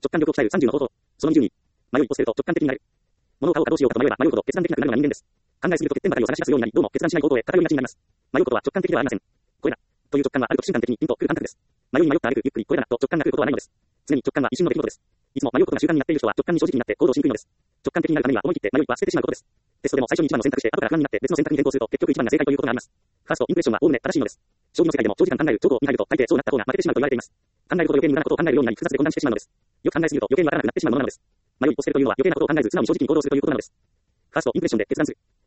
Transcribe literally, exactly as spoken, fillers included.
直感力を鍛えるさんじゅうの方法。そのにじゅうに。迷いを捨てると直感的になる。物を買おうかどうしようかと迷えば迷うほど決断できなくなるのが人間です。考えすぎると欠点ばかりを探し出すようになり、どうも決断しない方向へ偏りがちになります。迷うことは直感的ではありません。これだ。という直感はあると瞬間的にピンと来る感覚です。迷いに迷った挙句ゆっくりこれだなと直感が来ることはないのです。常に直感は一瞬の出来事です。いつも迷うことが習慣になっている人は直感に正直になって行動しにくいのです。直感的になるためには思い切って迷いは捨ててしまうことです。テストでも最初に一番の選択して後から不安になって別の選択に転向すると結局一番が正解ということがあります。ファーストインプレッションはおおむね正しいのです。将棋の世界でも長時間考える長考に入ると大抵そうなった方が負けてしまうと言われています。考えること余計に無駄なことを考えるようになり複雑で混乱してしまうのです。よく考えすぎると余計にわからなくなってしまうものなのです。迷いを捨てるというのは余計なことを考えず素直に正直に行動するということなのです。ファーストインプレッションで決断する。